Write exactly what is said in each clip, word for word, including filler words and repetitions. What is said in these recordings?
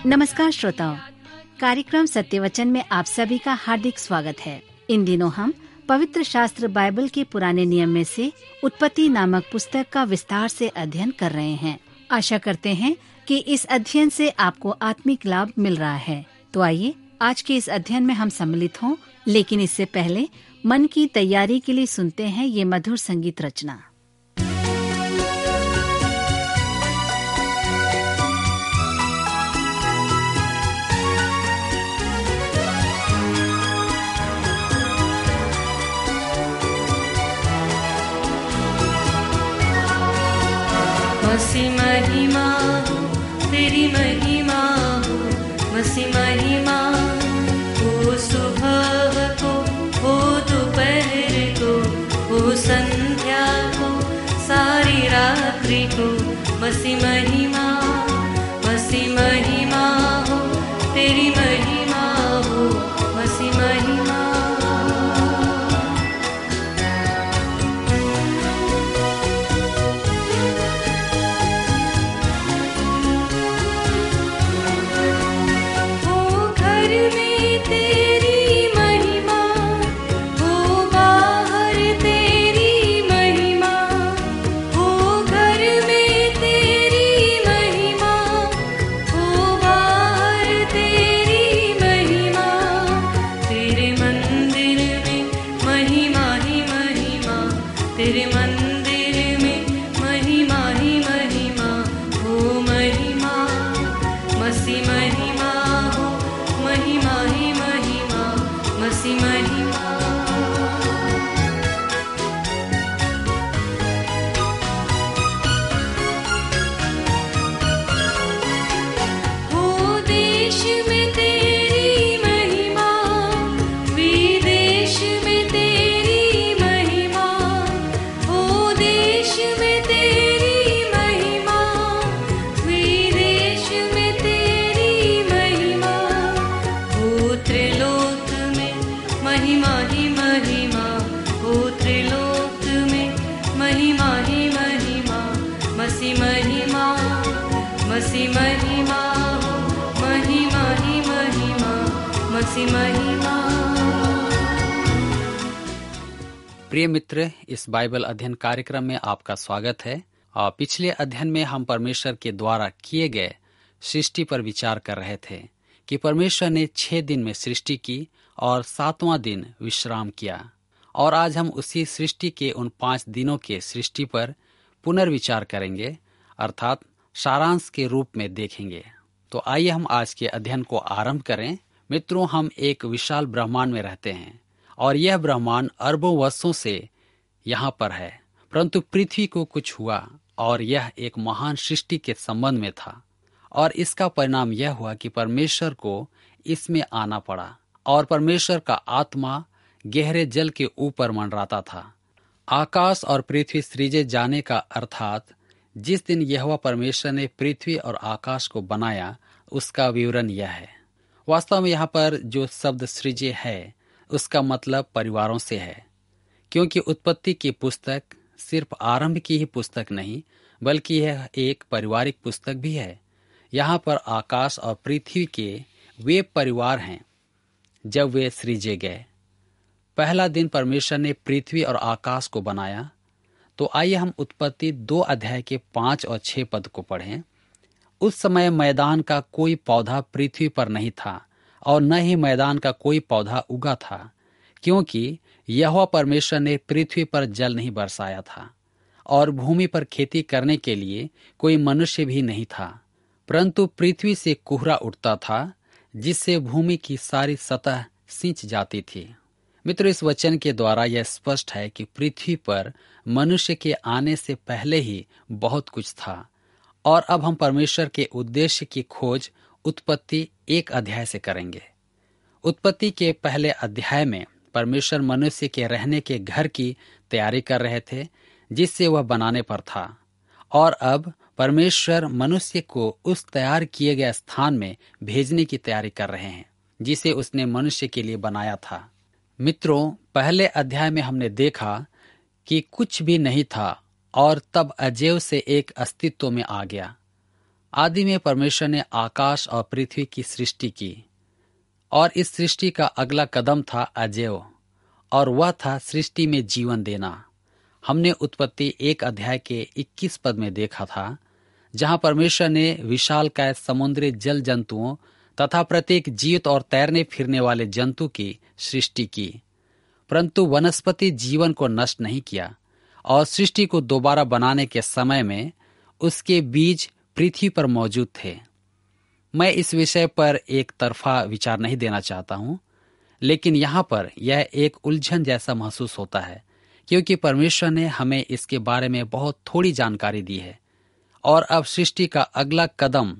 नमस्कार श्रोताओं, कार्यक्रम सत्यवचन में आप सभी का हार्दिक स्वागत है। इन दिनों हम पवित्र शास्त्र बाइबल के पुराने नियम में से उत्पत्ति नामक पुस्तक का विस्तार से अध्ययन कर रहे हैं। आशा करते हैं कि इस अध्ययन से आपको आत्मिक लाभ मिल रहा है। तो आइए आज के इस अध्ययन में हम सम्मिलित हों, लेकिन इससे पहले मन की तैयारी के लिए सुनते हैं ये मधुर संगीत रचना। मसीह महिमा हो, तेरी महिमा हो, मसीह महिमा हो, सुबह को हो, दोपहर को हो, संध्या को, सारी रात्रि को, मसीह महिमा, मसीह महिमा हो, तेरी महिमा हो, मसीह महिमा। प्रिय मित्र, इस बाइबल अध्ययन कार्यक्रम में आपका स्वागत है। और पिछले अध्ययन में हम परमेश्वर के द्वारा किए गए सृष्टि पर विचार कर रहे थे कि परमेश्वर ने छह दिन में सृष्टि की और सातवां दिन विश्राम किया। और आज हम उसी सृष्टि के उन पांच दिनों के सृष्टि पर पुनर्विचार करेंगे, अर्थात सारांश के रूप में देखेंगे। तो आइए हम आज के अध्ययन को आरंभ करें। मित्रों, हम एक विशाल ब्रह्मांड में रहते हैं और यह ब्रह्मांड अरबों वर्षों से यहाँ पर है, परंतु पृथ्वी को कुछ हुआ और यह एक महान सृष्टि के संबंध में था। और इसका परिणाम यह हुआ कि परमेश्वर को इसमें आना पड़ा और परमेश्वर का आत्मा गहरे जल के ऊपर मंडराता था। आकाश और पृथ्वी सृजे जाने का अर्थात जिस दिन यहोवा परमेश्वर ने पृथ्वी और आकाश को बनाया, उसका विवरण यह है। वास्तव में यहाँ पर जो शब्द सृजे है उसका मतलब परिवारों से है, क्योंकि उत्पत्ति की पुस्तक सिर्फ आरंभ की ही पुस्तक नहीं, बल्कि यह एक पारिवारिक पुस्तक भी है। यहाँ पर आकाश और पृथ्वी के वे परिवार हैं जब वे सृजे गए। पहला दिन परमेश्वर ने पृथ्वी और आकाश को बनाया। तो आइए हम उत्पत्ति दो अध्याय के पांच और छह पद को पढ़ें। उस समय मैदान का कोई पौधा पृथ्वी पर नहीं था और न ही मैदान का कोई पौधा उगा था, क्योंकि यहोवा परमेश्वर ने पृथ्वी पर जल नहीं बरसाया था और भूमि पर खेती करने के लिए कोई मनुष्य भी नहीं था, परंतु पृथ्वी से कोहरा उठता था, जिससे भूमि की सारी सतह सींच जाती थी। मित्र, इस वचन के द्वारा यह स्पष्ट है कि पृथ्वी पर मनुष्य के आने से पहले ही बहुत कुछ था और अब हम परमेश्वर के उद्देश्य की खोज उत्पत्ति एक अध्याय से करेंगे। उत्पत्ति के पहले अध्याय में परमेश्वर मनुष्य के रहने के घर की तैयारी कर रहे थे, जिससे वह बनाने पर था। और अब परमेश्वर मनुष्य को उस तैयार किए गए स्थान में भेजने की तैयारी कर रहे हैं, जिसे उसने मनुष्य के लिए बनाया था। मित्रों, पहले अध्याय में हमने देखा कि कुछ भी नहीं था और तब अजैव से एक अस्तित्व में आ गया। आदि में परमेश्वर ने आकाश और पृथ्वी की सृष्टि की और इस सृष्टि का अगला कदम था अजेय, और वह था सृष्टि में जीवन देना। हमने उत्पत्ति एक अध्याय के इक्कीस पद में देखा था, जहां परमेश्वर ने विशालकाय समुद्री जल जंतुओं तथा प्रत्येक जीवित और तैरने फिरने वाले जंतु की सृष्टि की, परंतु वनस्पति जीवन को नष्ट नहीं किया। और सृष्टि को दोबारा बनाने के समय में उसके बीज पृथ्वी पर मौजूद थे। मैं इस विषय पर एक तरफा विचार नहीं देना चाहता हूं, लेकिन यहां पर यह एक उलझन जैसा महसूस होता है, क्योंकि परमेश्वर ने हमें इसके बारे में बहुत थोड़ी जानकारी दी है। और अब सृष्टि का अगला कदम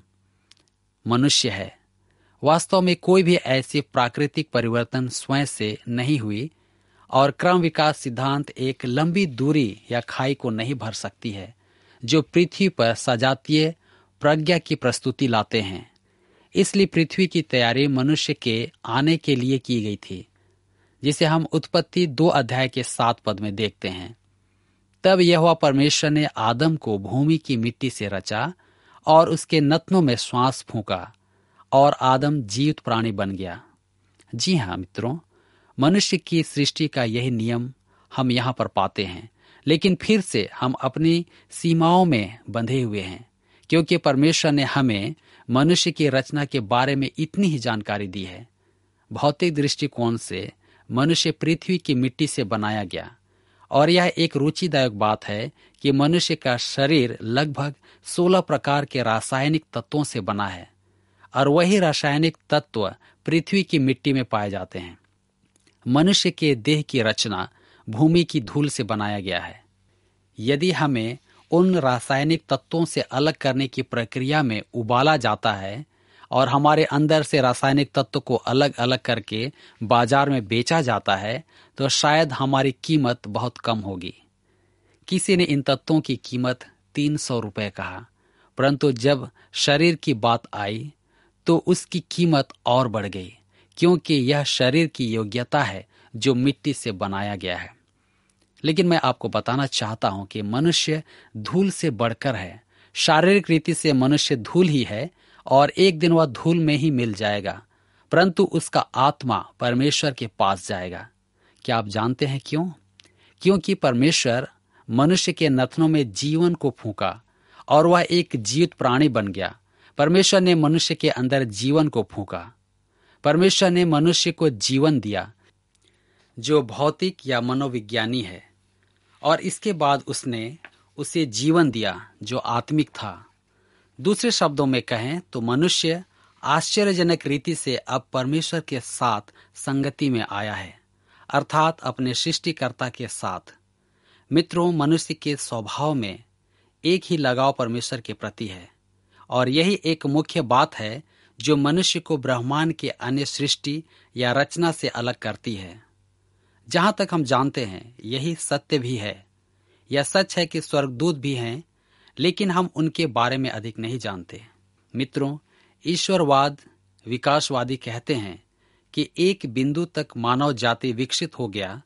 मनुष्य है। वास्तव में कोई भी ऐसी प्राकृतिक परिवर्तन स्वयं से नहीं हुई, और क्रम विकास सिद्धांत एक लंबी दूरी या खाई को नहीं भर सकती है, जो पृथ्वी पर सजातीय प्रज्ञा की प्रस्तुति लाते हैं। इसलिए पृथ्वी की तैयारी मनुष्य के आने के लिए की गई थी, जिसे हम उत्पत्ति दो अध्याय के सात पद में देखते हैं। तब यहोवा परमेश्वर ने आदम को भूमि की मिट्टी से रचा और उसके नथनों में श्वास फूंका, और आदम जीवित प्राणी बन गया। जी हाँ मित्रों, मनुष्य की सृष्टि का यही नियम हम यहाँ पर पाते हैं, लेकिन फिर से हम अपनी सीमाओं में बंधे हुए हैं, क्योंकि परमेश्वर ने हमें मनुष्य की रचना के बारे में इतनी ही जानकारी दी है। भौतिक दृष्टिकोण से मनुष्य पृथ्वी की मिट्टी से बनाया गया, और यह एक रुचिदायक बात है कि मनुष्य का शरीर लगभग सोलह प्रकार के रासायनिक तत्वों से बना है, और वही रासायनिक तत्व पृथ्वी की मिट्टी में पाए जाते हैं। मनुष्य के देह की रचना भूमि की धूल से बनाया गया है। यदि हमें उन रासायनिक तत्वों से अलग करने की प्रक्रिया में उबाला जाता है और हमारे अंदर से रासायनिक तत्व को अलग अलग करके बाजार में बेचा जाता है, तो शायद हमारी कीमत बहुत कम होगी। किसी ने इन तत्वों की कीमत तीन सौ रुपये कहा, परंतु जब शरीर की बात आई तो उसकी कीमत और बढ़ गई, क्योंकि यह शरीर की योग्यता है जो मिट्टी से बनाया गया है। लेकिन मैं आपको बताना चाहता हूं कि मनुष्य धूल से बढ़कर है। शारीरिक रीति से मनुष्य धूल ही है, और एक दिन वह धूल में ही मिल जाएगा, परंतु उसका आत्मा परमेश्वर के पास जाएगा। क्या आप जानते हैं क्यों? क्योंकि परमेश्वर मनुष्य के नथनों में जीवन को फूंका और वह एक जीवित प्राणी बन गया। परमेश्वर ने मनुष्य के अंदर जीवन को फूंका। परमेश्वर ने मनुष्य को जीवन दिया, जो भौतिक या मनोविज्ञानी है, और इसके बाद उसने उसे जीवन दिया जो आत्मिक था। दूसरे शब्दों में कहें तो मनुष्य आश्चर्यजनक रीति से अब परमेश्वर के साथ संगति में आया है, अर्थात अपने सृष्टिकर्ता के साथ। मित्रों, मनुष्य के स्वभाव में एक ही लगाव परमेश्वर के प्रति है, और यही एक मुख्य बात है जो मनुष्य को ब्रह्मांड के अन्य सृष्टि या रचना से अलग करती है। जहां तक हम जानते हैं यही सत्य भी है। यह सच है कि स्वर्गदूत भी हैं, लेकिन हम उनके बारे में अधिक नहीं जानते। मित्रों, ईश्वरवाद विकासवादी कहते हैं कि एक बिंदु तक मानव जाति विकसित हो गया,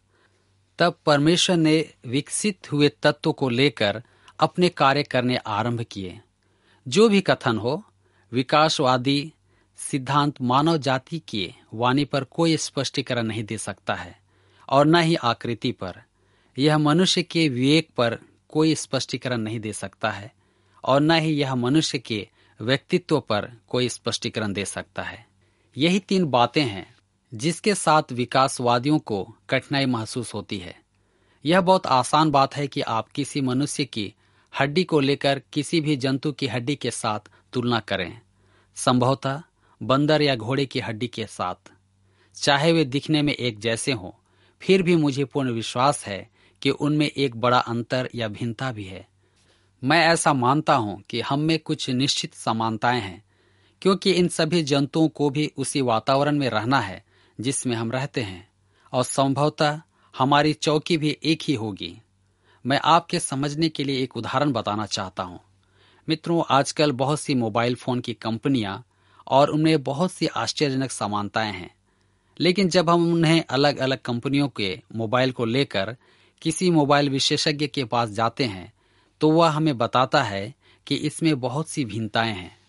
तब परमेश्वर ने विकसित हुए तत्व को लेकर अपने कार्य करने आरंभ किए। जो भी कथन हो, विकासवादी सिद्धांत मानव जाति की वाणी पर कोई स्पष्टीकरण नहीं दे सकता है, और न ही आकृति पर। यह मनुष्य के विवेक पर कोई स्पष्टीकरण नहीं दे सकता है, और न ही यह मनुष्य के व्यक्तित्व पर कोई स्पष्टीकरण दे सकता है। यही तीन बातें हैं जिसके साथ विकासवादियों को कठिनाई महसूस होती है। यह बहुत आसान बात है कि आप किसी मनुष्य की हड्डी को लेकर किसी भी जंतु की हड्डी के साथ तुलना करें, संभवतः बंदर या घोड़े की हड्डी के साथ। चाहे वे दिखने में एक जैसे हों, फिर भी मुझे पूर्ण विश्वास है कि उनमें एक बड़ा अंतर या भिन्नता भी है। मैं ऐसा मानता हूं कि हम में कुछ निश्चित समानताएं हैं, क्योंकि इन सभी जंतुओं को भी उसी वातावरण में रहना है जिसमें हम रहते हैं, और संभवतः हमारी चौकी भी एक ही होगी। मैं आपके समझने के लिए एक उदाहरण बताना चाहता हूं। मित्रों, आजकल बहुत सी मोबाइल फोन की कंपनियां और उनमें बहुत सी आश्चर्यजनक समानताएं हैं, लेकिन जब हम उन्हें अलग अलग कंपनियों के मोबाइल को लेकर किसी मोबाइल विशेषज्ञ के पास जाते हैं, तो वह हमें बताता है कि इसमें बहुत सी भिन्नताएं हैं।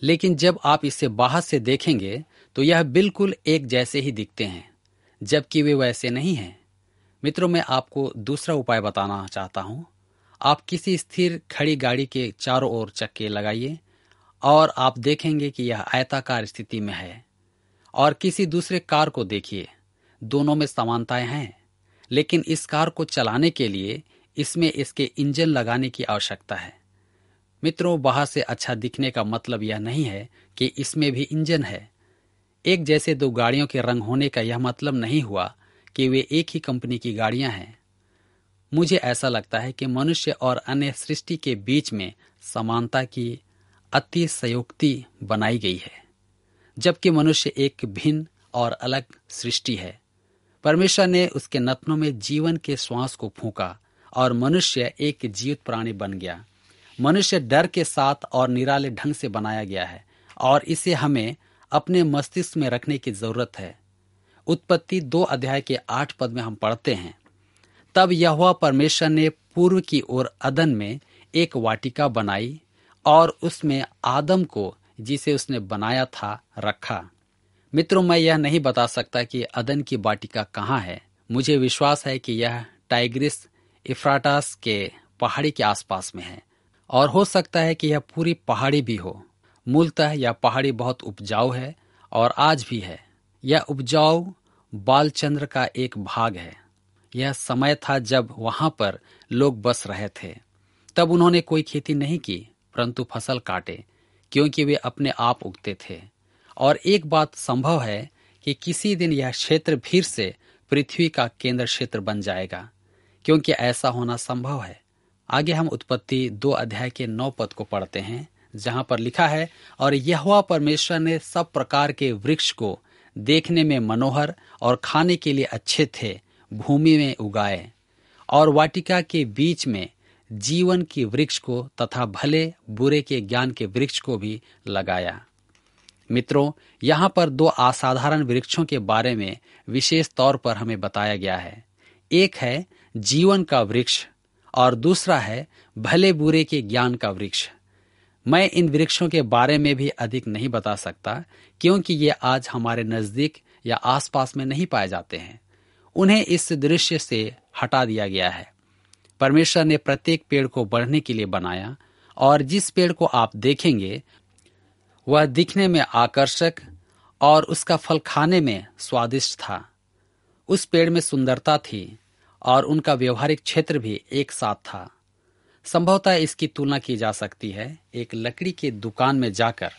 लेकिन जब आप इसे बाहर से देखेंगे तो यह बिल्कुल एक जैसे ही दिखते हैं, जबकि वे वैसे नहीं हैं। मित्रों, मैं आपको दूसरा उपाय बताना चाहता हूँ। आप किसी स्थिर खड़ी गाड़ी के चारों ओर चक्के लगाइए और आप देखेंगे कि यह आयताकार स्थिति में है। और किसी दूसरे कार को देखिए, दोनों में समानताएं हैं, लेकिन इस कार को चलाने के लिए इसमें इसके इंजन लगाने की आवश्यकता है। मित्रों, बाहर से अच्छा दिखने का मतलब यह नहीं है कि इसमें भी इंजन है। एक जैसे दो गाड़ियों के रंग होने का यह मतलब नहीं हुआ कि वे एक ही कंपनी की गाड़ियां हैं। मुझे ऐसा लगता है कि मनुष्य और अन्य सृष्टि के बीच में समानता की अतिशयोक्ति बनाई गई है, जबकि मनुष्य एक भिन्न और अलग सृष्टि है। परमेश्वर ने उसके नथनों में जीवन के श्वास को फूंका और मनुष्य एक जीवित प्राणी बन गया। मनुष्य डर के साथ और निराले ढंग से बनाया गया है और इसे हमें अपने मस्तिष्क में रखने की जरूरत है। उत्पत्ति दो अध्याय के आठ पद में हम पढ़ते हैं, तब यहोवा परमेश्वर ने पूर्व की ओर अदन में एक वाटिका बनाई और उसमें आदम को, जिसे उसने बनाया था, रखा। मित्रों, मैं यह नहीं बता सकता कि अदन की वाटिका कहाँ है। मुझे विश्वास है कि यह टाइग्रिस इफ्राटास के पहाड़ी के आसपास में है और हो सकता है कि यह पूरी पहाड़ी भी हो। मूलतः यह पहाड़ी बहुत उपजाऊ है और आज भी है। यह उपजाऊ बालचंद्र का एक भाग है। यह समय था जब वहां पर लोग बस रहे थे। तब उन्होंने कोई खेती नहीं की, परंतु फसल काटे, क्योंकि वे अपने आप उगते थे। और एक बात संभव है कि किसी दिन यह क्षेत्र फिर से पृथ्वी का केंद्र क्षेत्र बन जाएगा, क्योंकि ऐसा होना संभव है। आगे हम उत्पत्ति दो अध्याय के नौ पद को पढ़ते हैं, जहां पर लिखा है, और यहोवा परमेश्वर ने सब प्रकार के वृक्ष को देखने में मनोहर और खाने के लिए अच्छे थे भूमि में उगाए, और वाटिका के बीच में जीवन की वृक्ष को तथा भले बुरे के ज्ञान के वृक्ष को भी लगाया। मित्रों, यहाँ पर दो असाधारण वृक्षों के बारे में विशेष तौर पर हमें बताया गया है। एक है जीवन का वृक्ष और दूसरा है भले बुरे के ज्ञान का वृक्ष। मैं इन वृक्षों के बारे में भी अधिक नहीं बता सकता, क्योंकि ये आज हमारे नजदीक या आसपास में नहीं पाए जाते हैं। उन्हें इस दृश्य से हटा दिया गया है। परमेश्वर ने प्रत्येक पेड़ को बढ़ने के लिए बनाया, और जिस पेड़ को आप देखेंगे वह दिखने में आकर्षक और उसका फल खाने में स्वादिष्ट था। उस पेड़ में सुंदरता थी और उनका व्यवहारिक क्षेत्र भी एक साथ था। संभवतः इसकी तुलना की जा सकती है एक लकड़ी की दुकान में जाकर।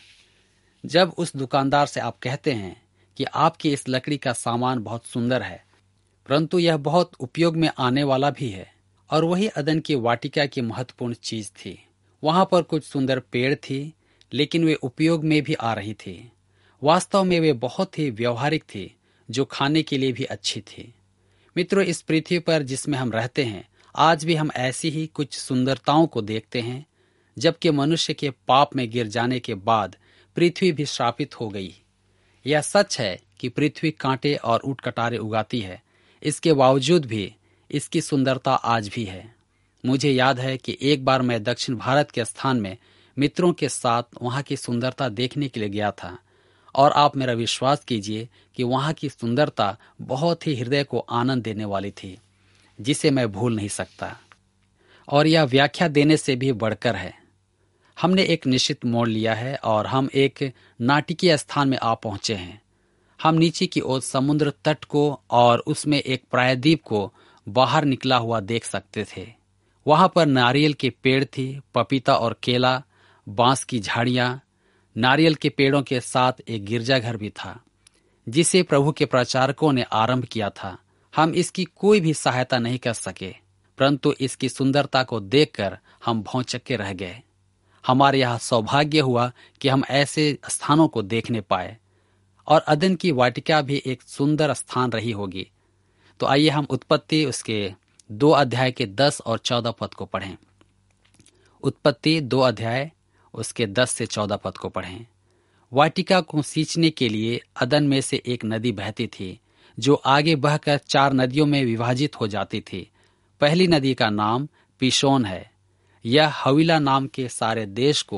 जब उस दुकानदार से आप कहते हैं कि आपकी इस लकड़ी का सामान बहुत सुंदर है, परंतु यह बहुत उपयोग में आने वाला भी है, और वही अदन की वाटिका की महत्वपूर्ण चीज थी। वहां पर कुछ सुंदर पेड़ थी, लेकिन वे उपयोग में भी आ रही थी। वास्तव में वे बहुत ही व्यवहारिक थी, जो खाने के लिए भी अच्छी थी। मित्रों, इस पृथ्वी पर जिसमें हम रहते हैं, आज भी हम ऐसी ही कुछ सुंदरताओं को देखते हैं। जबकि मनुष्य के पाप में गिर जाने के बाद पृथ्वी भी श्रापित हो गई। यह सच है कि पृथ्वी कांटे और ऊँट-कटारे उगाती है, इसके बावजूद भी इसकी सुंदरता आज भी है। मुझे याद है कि एक बार मैं दक्षिण भारत के स्थान में मित्रों के साथ वहां की सुंदरता देखने के लिए गया था, और आप मेरा विश्वास कीजिए कि वहां की सुंदरता बहुत ही हृदय को आनंद देने वाली थी, जिसे मैं भूल नहीं सकता। और यह व्याख्या देने से भी बढ़कर है। हमने एक निश्चित मोड़ लिया है और हम एक नाटकीय स्थान में आ पहुंचे हैं। हम नीचे की ओर समुद्र तट को और उसमें एक प्रायद्वीप को बाहर निकला हुआ देख सकते थे। वहां पर नारियल के पेड़ थी, पपीता और केला, बांस की झाड़ियां। नारियल के पेड़ों के साथ एक गिरजाघर भी था, जिसे प्रभु के प्रचारकों ने आरंभ किया था। हम इसकी कोई भी सहायता नहीं कर सके, परंतु इसकी सुंदरता को देखकर हम भौंचक्के रह गए। हमारे यहाँ सौभाग्य हुआ कि हम ऐसे स्थानों को देखने पाए, और अदन की वाटिका भी एक सुंदर स्थान रही होगी। तो आइए हम उत्पत्ति उसके दो अध्याय के दस और चौदह पद को पढ़ें। उत्पत्ति दो अध्याय उसके दस से चौदह पद को पढ़ें। वाटिका को सींचने के लिए अदन में से एक नदी बहती थी, जो आगे बहकर चार नदियों में विभाजित हो जाती थी। पहली नदी का नाम पिशोन है। यह हवीला नाम के सारे देश को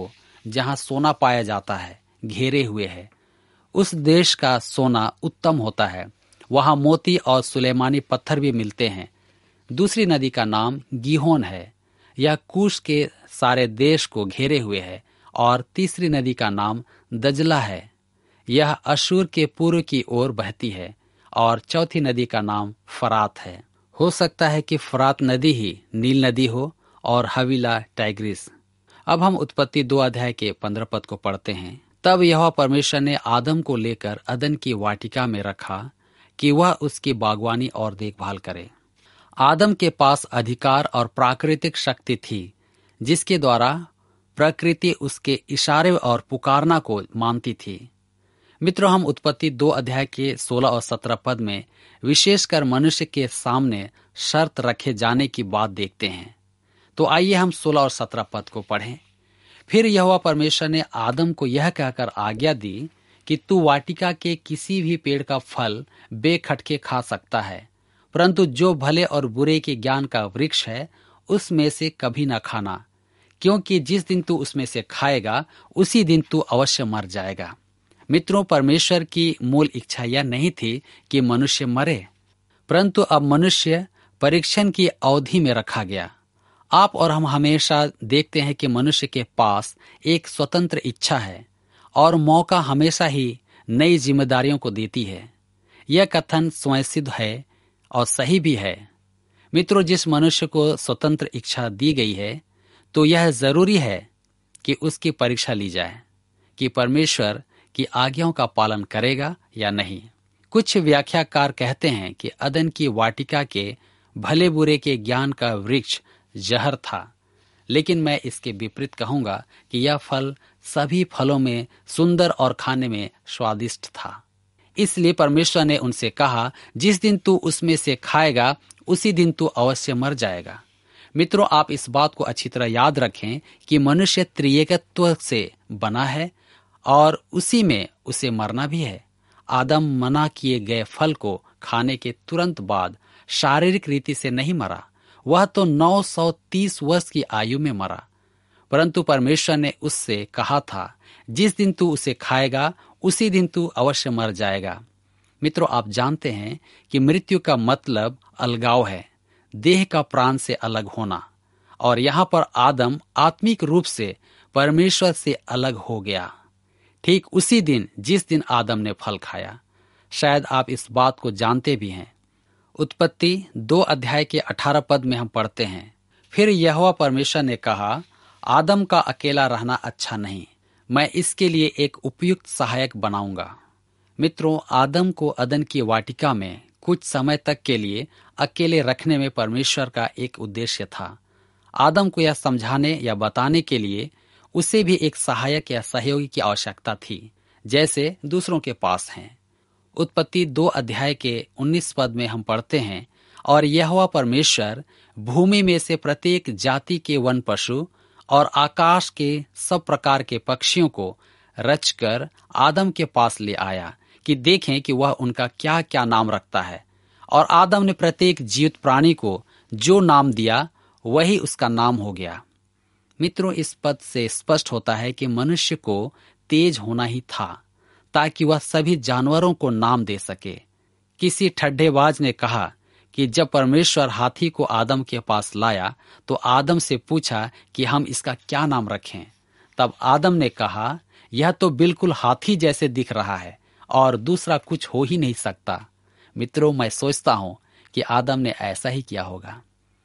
जहाँ सोना पाया जाता है घेरे हुए है। उस देश का सोना उत्तम होता है, वहाँ मोती और सुलेमानी पत्थर भी मिलते हैं। दूसरी नदी का नाम गीहोन है, यह कूश के सारे देश को घेरे हुए है। और तीसरी नदी का नाम दजला है, यह अशूर के पूर्व की ओर बहती है। और चौथी नदी का नाम फरात है। हो सकता है कि फरात नदी ही नील नदी हो और हवीला टाइग्रिस। अब हम उत्पत्ति दो अध्याय के पंद्रह पद को पढ़ते हैं। तब यहोवा परमेश्वर ने आदम को लेकर अदन की वाटिका में रखा कि वह उसकी बागवानी और देखभाल करे। आदम के पास अधिकार और प्राकृतिक शक्ति थी, जिसके द्वारा प्रकृति उसके इशारे और पुकारना को मानती थी। मित्रों, हम उत्पत्ति दो अध्याय के सोलह और सत्रह पद में विशेषकर मनुष्य के सामने शर्त रखे जाने की बात देखते हैं। तो आइए हम सोलह और सत्रह पद को पढ़ें। फिर यहोवा परमेश्वर ने आदम को यह कहकर आज्ञा दी कि तू वाटिका के किसी भी पेड़ का फल बेखटके खा सकता है, परंतु जो भले और बुरे के ज्ञान का वृक्ष है उसमें से कभी न खाना, क्योंकि जिस दिन तू उसमें से खाएगा उसी दिन तू अवश्य मर जाएगा। मित्रों, परमेश्वर की मूल इच्छा यह नहीं थी कि मनुष्य मरे, परंतु अब मनुष्य परीक्षण की अवधि में रखा गया। आप और हम हमेशा देखते हैं कि मनुष्य के पास एक स्वतंत्र इच्छा है और मौका हमेशा ही नई जिम्मेदारियों को देती है। यह कथन स्वयं सिद्ध है और सही भी है। मित्रों, जिस मनुष्य को स्वतंत्र इच्छा दी गई है तो यह जरूरी है कि उसकी परीक्षा ली जाए कि परमेश्वर की आज्ञाओं का पालन करेगा या नहीं। कुछ व्याख्याकार कहते हैं कि अदन की वाटिका के भले बुरे के ज्ञान का वृक्ष जहर था, लेकिन मैं इसके विपरीत कहूंगा कि यह फल सभी फलों में सुंदर और खाने में स्वादिष्ट था। इसलिए परमेश्वर ने उनसे कहा, जिस दिन तू उसमें से खाएगा उसी दिन तू अवश्य मर जाएगा। मित्रों, आप इस बात को अच्छी तरह याद रखें कि मनुष्य त्रिएकत्व से बना है और उसी में उसे मरना भी है। आदम मना किए गए फल को खाने के तुरंत बाद शारीरिक रीति से नहीं मरा, वह तो नौ सौ तीस वर्ष की आयु में मरा। परंतु परमेश्वर ने उससे कहा था, जिस दिन तू उसे खाएगा उसी दिन तू अवश्य मर जाएगा। मित्रों, आप जानते हैं कि मृत्यु का मतलब अलगाव है, देह का प्राण से अलग होना। और यहाँ पर आदम आत्मिक रूप से परमेश्वर से अलग हो गया, ठीक उसी दिन जिस दिन आदम ने फल खाया। शायद आप इस बात को जानते भी हैं। उत्पत्ति दो अध्याय के अठारह पद में हम पढ़ते हैं, फिर यहोवा परमेश्वर ने कहा, आदम का अकेला रहना अच्छा नहीं, मैं इसके लिए एक उपयुक्त सहायक बनाऊंगा। मित्रों, आदम को अदन की वाटिका में कुछ समय तक के लिए अकेले रखने में परमेश्वर का एक उद्देश्य था। आदम को यह समझाने या बताने के लिए उसे भी एक सहायक या सहयोगी की आवश्यकता थी, जैसे दूसरों के पास हैं। उत्पत्ति दो अध्याय के उन्नीस पद में हम पढ़ते हैं, और यहोवा परमेश्वर भूमि में से प्रत्येक जाति के वन पशु और आकाश के सब प्रकार के पक्षियों को रचकर आदम के पास ले आया कि देखें कि वह उनका क्या क्या नाम रखता है। और आदम ने प्रत्येक जीवित प्राणी को जो नाम दिया वही उसका नाम हो गया। मित्रों, इस पद से स्पष्ट होता है कि मनुष्य को तेज होना ही था ताकि वह सभी जानवरों को नाम दे सके। किसी ठड्ढेबाज ने कहा कि जब परमेश्वर हाथी को आदम के पास लाया तो आदम से पूछा कि हम इसका क्या नाम रखें। तब आदम ने कहा, यह तो बिल्कुल हाथी जैसे दिख रहा है और दूसरा कुछ हो ही नहीं सकता। मित्रों, मैं सोचता हूं कि आदम ने ऐसा ही किया होगा।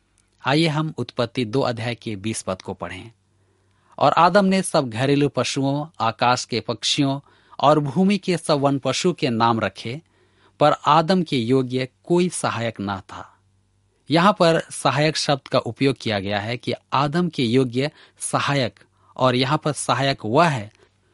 आइए हम उत्पत्ति दो अध्याय के बीस पद को पढ़ें। और आदम ने सब घरेलू पशुओं, आकाश के पक्षियों और भूमि के सब वन पशु के नाम रखे, पर आदम के योग्य कोई सहायक न था। यहाँ पर सहायक शब्द का उपयोग किया गया है कि आदम के योग्य सहायक, और यहाँ पर सहायक वह है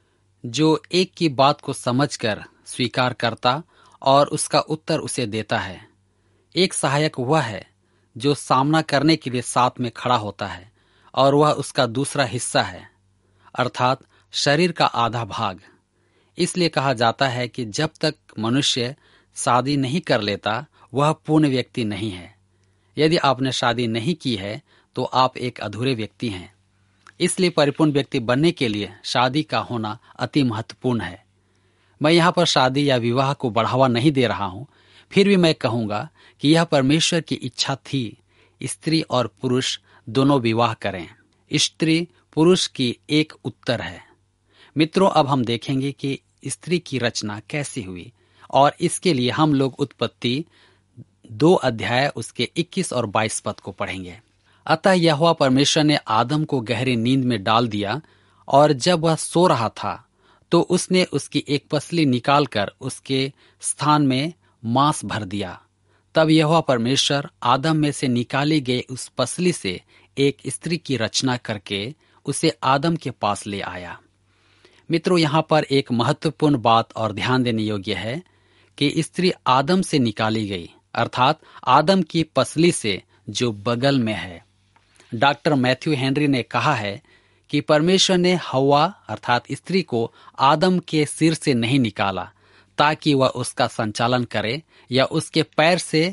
जो एक की बात को समझकर स्वीकार करता और उसका उत्तर उसे देता है। एक सहायक वह है जो सामना करने के लिए साथ में खड़ा होता है, और वह उसका दूसरा हिस्सा है, अर्थात शरीर का आधा भाग। इसलिए कहा जाता है कि जब तक मनुष्य शादी नहीं कर लेता वह पूर्ण व्यक्ति नहीं है। यदि आपने शादी नहीं की है तो आप एक अधूरे व्यक्ति हैं। इसलिए परिपूर्ण व्यक्ति बनने के लिए शादी का होना अति महत्वपूर्ण है। मैं यहाँ पर शादी या विवाह को बढ़ावा नहीं दे रहा हूँ, फिर भी मैं कहूँगा कि यह परमेश्वर की इच्छा थी, स्त्री और पुरुष दोनों विवाह करें। स्त्री पुरुष की एक उत्तर है। मित्रों, अब हम देखेंगे कि स्त्री की रचना कैसी हुई और इसके लिए हम लोग उत्पत्ति दो अध्याय उसके इक्कीस और बाईस पद को पढ़ेंगे। अतः यहोवा परमेश्वर ने आदम को गहरी नींद में डाल दिया और जब वह सो रहा था तो उसने उसकी एक पसली निकालकर उसके स्थान में मांस भर दिया। तब यहोवा परमेश्वर आदम में से निकाली गई उस पसली से एक स्त्री की रचना करके उसे आदम के पास ले आया। मित्रों, यहाँ पर एक महत्वपूर्ण बात और ध्यान देने योग्य है कि स्त्री आदम से निकाली गई, अर्थात आदम की पसली से जो बगल में है। डॉक्टर मैथ्यू हेनरी ने कहा है कि परमेश्वर ने हव्वा अर्थात स्त्री को आदम के सिर से नहीं निकाला ताकि वह उसका संचालन करे, या उसके पैर से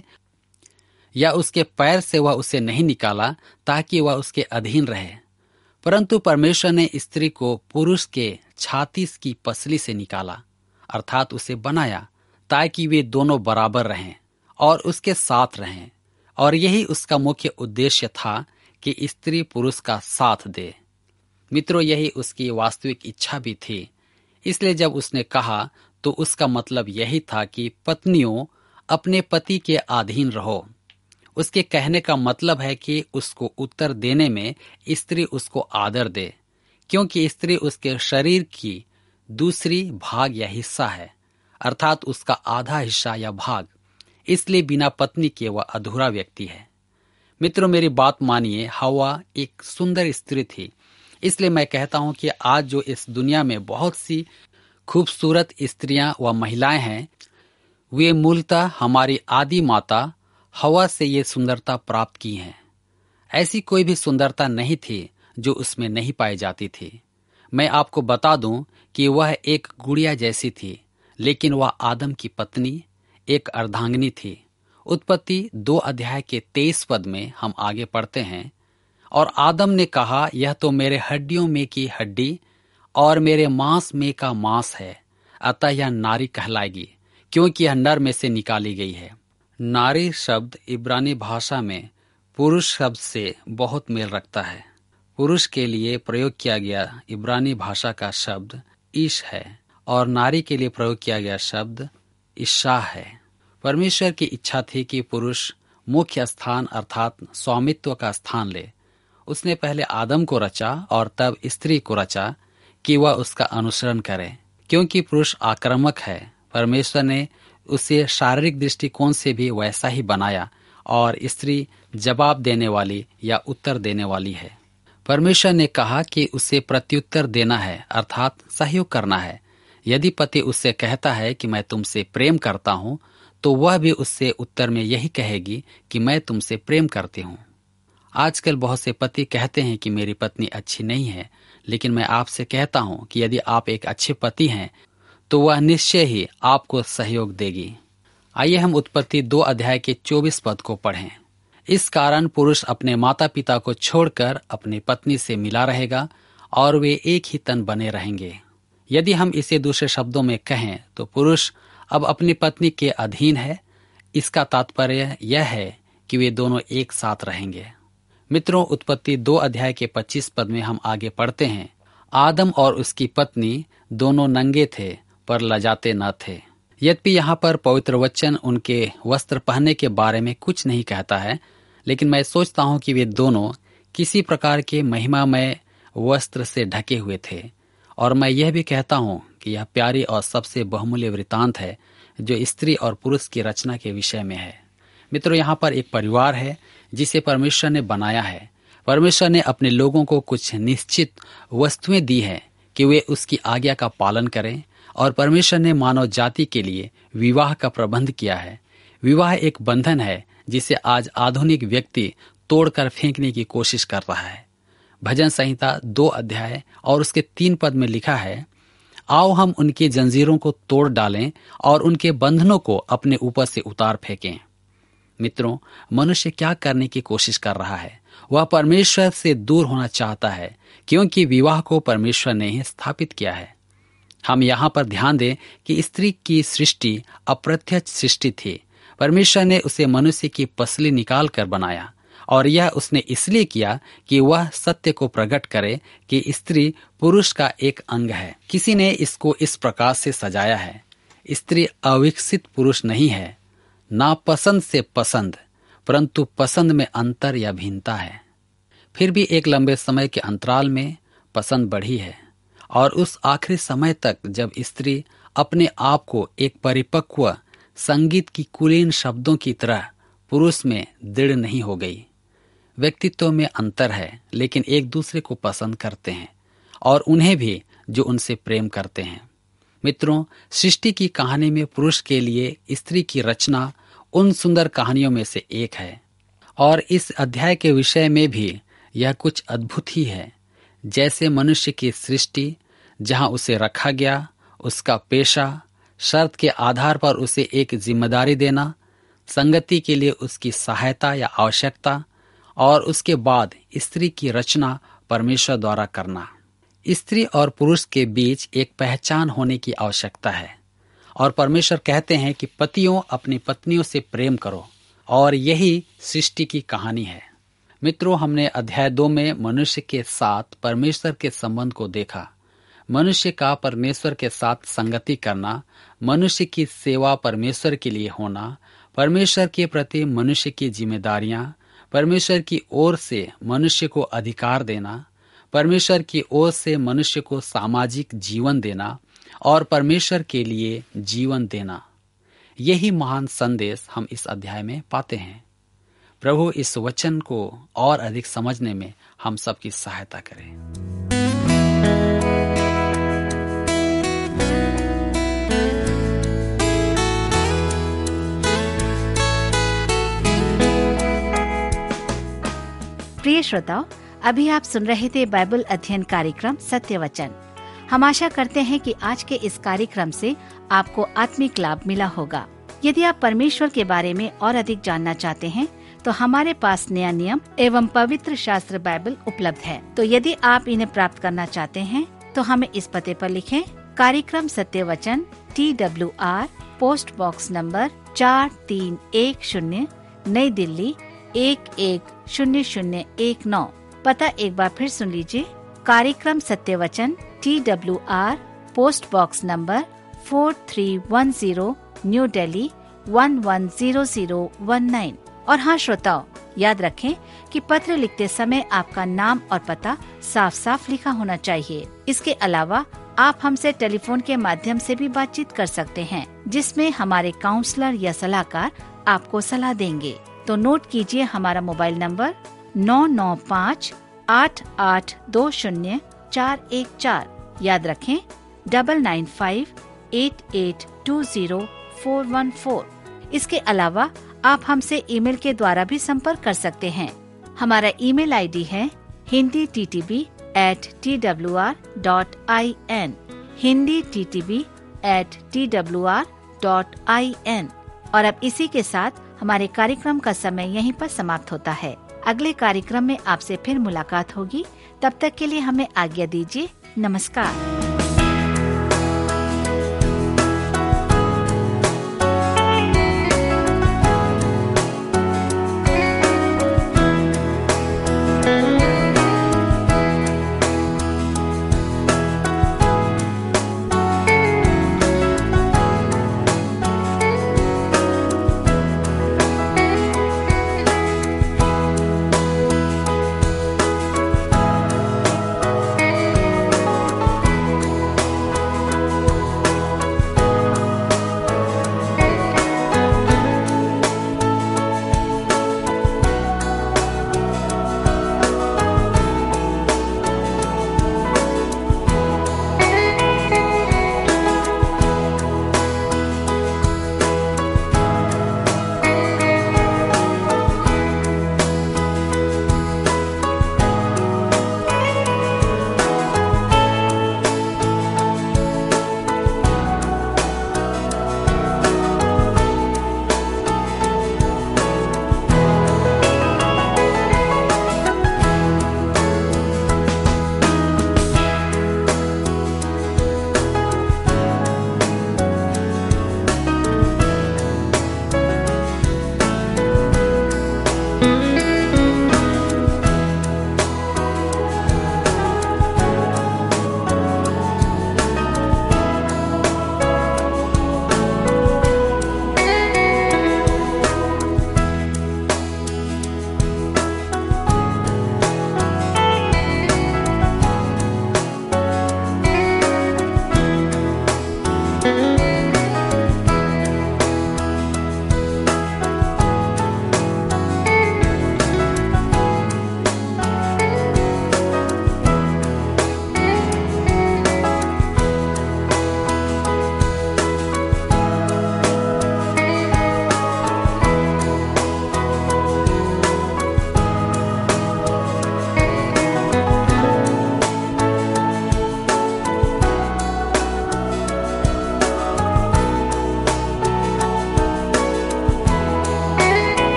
या उसके पैर से वह उसे नहीं निकाला ताकि वह उसके अधीन रहे, परंतु परमेश्वर ने स्त्री को पुरुष के छाती की पसली से निकाला, अर्थात उसे बनाया ताकि वे दोनों बराबर रहें और उसके साथ रहें। और यही उसका मुख्य उद्देश्य था कि स्त्री पुरुष का साथ दे। मित्रों, यही उसकी वास्तविक इच्छा भी थी। इसलिए जब उसने कहा तो उसका मतलब यही था कि पत्नियों अपने पति के अधीन रहो। उसके कहने का मतलब है कि उसको उत्तर देने में स्त्री उसको आदर दे, क्योंकि स्त्री उसके शरीर की दूसरी भाग या हिस्सा है, अर्थात उसका आधा हिस्सा या भाग। इसलिए बिना पत्नी के वह अधूरा व्यक्ति है। मित्रों, मेरी बात मानिए, हव्वा एक सुंदर स्त्री थी। इसलिए मैं कहता हूं कि आज जो इस दुनिया में बहुत सी खूबसूरत स्त्रियां व महिलाएं हैं, वे मूलतः हमारी आदि माता हव्वा से ये सुंदरता प्राप्त की हैं। ऐसी कोई भी सुंदरता नहीं थी जो उसमें नहीं पाई जाती थी। मैं आपको बता दूं कि वह एक गुड़िया जैसी थी, लेकिन वह आदम की पत्नी, एक अर्धांगिनी थी। उत्पत्ति दो अध्याय के तेईस पद में हम आगे पढ़ते हैं, और आदम ने कहा, यह तो मेरे हड्डियों में की हड्डी और मेरे मांस में का मांस है, अतः यह नारी कहलाएगी, क्योंकि यह नर में से निकाली गई है। नारी शब्द इब्रानी भाषा में पुरुष शब्द से बहुत मेल रखता है। पुरुष के लिए प्रयोग किया गया इब्रानी भाषा का शब्द ईश है और नारी के लिए प्रयोग किया गया शब्द इशा है। परमेश्वर की इच्छा थी कि पुरुष मुख्य स्थान अर्थात स्वामित्व का स्थान ले। उसने पहले आदम को रचा और तब स्त्री को रचा कि वह उसका अनुसरण करे, क्योंकि पुरुष आक्रामक है। परमेश्वर ने उसे शारीरिक दृष्टिकोण से भी वैसा ही बनाया और स्त्री जवाब देने वाली या उत्तर देने वाली है। परमेश्वर ने कहा कि उसे प्रत्युत्तर देना है, अर्थात सहयोग करना है। यदि पति उससे कहता है कि मैं तुमसे प्रेम करता हूँ, तो वह भी उससे उत्तर में यही कहेगी कि मैं तुमसे प्रेम करती हूँ। आजकल बहुत से पति कहते हैं कि मेरी पत्नी अच्छी नहीं है, लेकिन मैं आपसे कहता हूँ कि यदि आप एक अच्छे पति हैं तो वह निश्चय ही आपको सहयोग देगी। आइए हम उत्पत्ति दो अध्याय के चौबीस पद को पढ़ें। इस कारण पुरुष अपने माता पिता को छोड़कर अपनी पत्नी से मिला रहेगा और वे एक ही तन बने रहेंगे। यदि हम इसे दूसरे शब्दों में कहें तो पुरुष अब अपनी पत्नी के अधीन है। इसका तात्पर्य यह है कि वे दोनों एक साथ रहेंगे। मित्रों, उत्पत्ति दो अध्याय के पच्चीस पद में हम आगे पढ़ते हैं, आदम और उसकी पत्नी दोनों नंगे थे पर लजाते न थे। यद्यपि यहाँ पर पवित्र वचन उनके वस्त्र पहनने के बारे में कुछ नहीं कहता है, लेकिन मैं सोचता हूँ कि वे दोनों किसी प्रकार के महिमामय वस्त्र से ढके हुए थे। और मैं यह भी कहता हूँ कि यह प्यारी और सबसे बहुमूल्य वृतांत है जो स्त्री और पुरुष की रचना के विषय में है। मित्रों, यहाँ पर एक परिवार है जिसे परमेश्वर ने बनाया है। परमेश्वर ने अपने लोगों को कुछ निश्चित वस्तुएं दी हैं कि वे उसकी आज्ञा का पालन करें, और परमेश्वर ने मानव जाति के लिए विवाह का प्रबंध किया है। विवाह एक बंधन है जिसे आज आधुनिक व्यक्ति तोड़कर फेंकने की कोशिश कर रहा है। भजन संहिता दो अध्याय और उसके तीन पद में लिखा है, आओ हम उनकी जंजीरों को तोड़ डालें और उनके बंधनों को अपने ऊपर से उतार फेंकें। मित्रों, मनुष्य क्या करने की कोशिश कर रहा है? वह परमेश्वर से दूर होना चाहता है, क्योंकि विवाह को परमेश्वर ने ही स्थापित किया है। हम यहाँ पर ध्यान दें कि स्त्री की सृष्टि अप्रत्यक्ष सृष्टि थी। परमेश्वर ने उसे मनुष्य की पसली निकाल कर बनाया, और यह उसने इसलिए किया कि वह सत्य को प्रकट करे कि स्त्री पुरुष का एक अंग है। किसी ने इसको इस प्रकार से सजाया है, स्त्री अविकसित पुरुष नहीं है, ना पसंद से पसंद, परंतु पसंद में अंतर या भिन्नता है। फिर भी एक लंबे समय के अंतराल में पसंद बढ़ी है, और उस आखिरी समय तक जब स्त्री अपने आप को एक परिपक्व संगीत की कुलीन शब्दों की तरह पुरुष में दृढ़ नहीं हो गई। व्यक्तित्व में अंतर है, लेकिन एक दूसरे को पसंद करते हैं, और उन्हें भी जो उनसे प्रेम करते हैं। मित्रों, सृष्टि की कहानी में पुरुष के लिए स्त्री की रचना उन सुंदर कहानियों में से एक है, और इस अध्याय के विषय में भी यह कुछ अद्भुत ही है। जैसे मनुष्य की सृष्टि, जहां उसे रखा गया, उसका पेशा, शर्त के आधार पर उसे एक जिम्मेदारी देना, संगति के लिए उसकी सहायता या आवश्यकता, और उसके बाद स्त्री की रचना परमेश्वर द्वारा करना। स्त्री और पुरुष के बीच एक पहचान होने की आवश्यकता है, और परमेश्वर कहते हैं कि पतियों अपनी पत्नियों से प्रेम करो, और यही सृष्टि की कहानी है। मित्रों, हमने अध्याय दो में मनुष्य के साथ परमेश्वर के संबंध को देखा। मनुष्य का परमेश्वर के साथ संगति करना, मनुष्य की सेवा परमेश्वर के लिए होना, परमेश्वर के प्रति मनुष्य की जिम्मेदारियां, परमेश्वर की ओर से मनुष्य को अधिकार देना, परमेश्वर की ओर से मनुष्य को सामाजिक जीवन देना, और परमेश्वर के लिए जीवन देना। यही महान संदेश हम इस अध्याय में पाते हैं। प्रभु इस वचन को और अधिक समझने में हम सबकी सहायता करें। प्रिय श्रोताओ, अभी आप सुन रहे थे बाइबल अध्ययन कार्यक्रम सत्य वचन। हम आशा करते हैं कि आज के इस कार्यक्रम से आपको आत्मिक लाभ मिला होगा। यदि आप परमेश्वर के बारे में और अधिक जानना चाहते हैं, तो हमारे पास नया नियम एवं पवित्र शास्त्र बाइबल उपलब्ध है। तो यदि आप इन्हें प्राप्त करना चाहते हैं, तो हमें इस पते पर लिखें। कार्यक्रम सत्य वचन, T W R, post box number चार तीन एक शून्य, नई दिल्ली एक एक शून्य शून्य एक नौ। पता एक बार फिर सुन लीजिए। कार्यक्रम सत्य वचन, T W R, post box number four three one zero, New Delhi one one zero zero one nine. और हाँ श्रोताओ, याद रखें कि पत्र लिखते समय आपका नाम और पता साफ साफ लिखा होना चाहिए। इसके अलावा आप हमसे टेलीफोन के माध्यम से भी बातचीत कर सकते हैं, जिसमें हमारे काउंसलर या सलाहकार आपको सलाह देंगे। तो नोट कीजिए हमारा मोबाइल नंबर नौ नौ पाँच आठ आठ दो शून्य चार एक चार। याद रखें double nine five eight eight two zero four one four. इसके अलावा आप हमसे ईमेल के द्वारा भी संपर्क कर सकते हैं। हमारा ईमेल आईडी है Hindi T T B at T W R dot I N, Hindi T T B at T W R dot I N. और अब इसी के साथ हमारे कार्यक्रम का समय यहीं पर समाप्त होता है। अगले कार्यक्रम में आपसे फिर मुलाकात होगी। तब तक के लिए हमें आज्ञा दीजिए। नमस्कार।